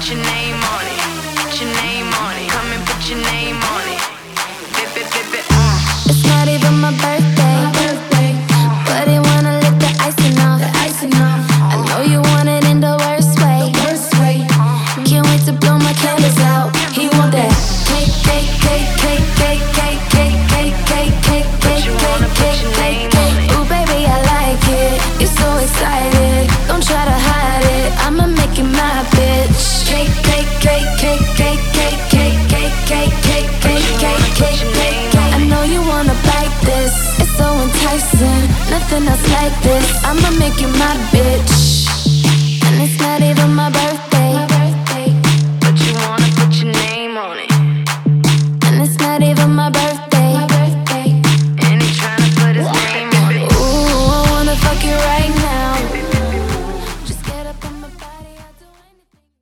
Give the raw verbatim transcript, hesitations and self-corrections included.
put your name on it. Put your name on it. Come and put your name on it. Bip, bip, bip, bip, uh. It's not even my birthday, My birthday. but he wanna lick the icing off. The icing off. I know you want it in the worst way. The worst way. Can't wait to blow my candles out. He want that cake, cake, cake, cake, cake, cake, cake, cake, cake, cake, cake, you wanna cake, put cake, your cake, name on cake. Ooh, baby, I like it. You're so excited. Don't try to hide it. I'ma make you my bitch. Cake, cake, cake, cake, cake, cake, cake, cake, cake, cake, cake, cake, cake, cake, cake. I know you wanna bite this. It's so enticing. Nothing else like this. I'ma make you my bitch.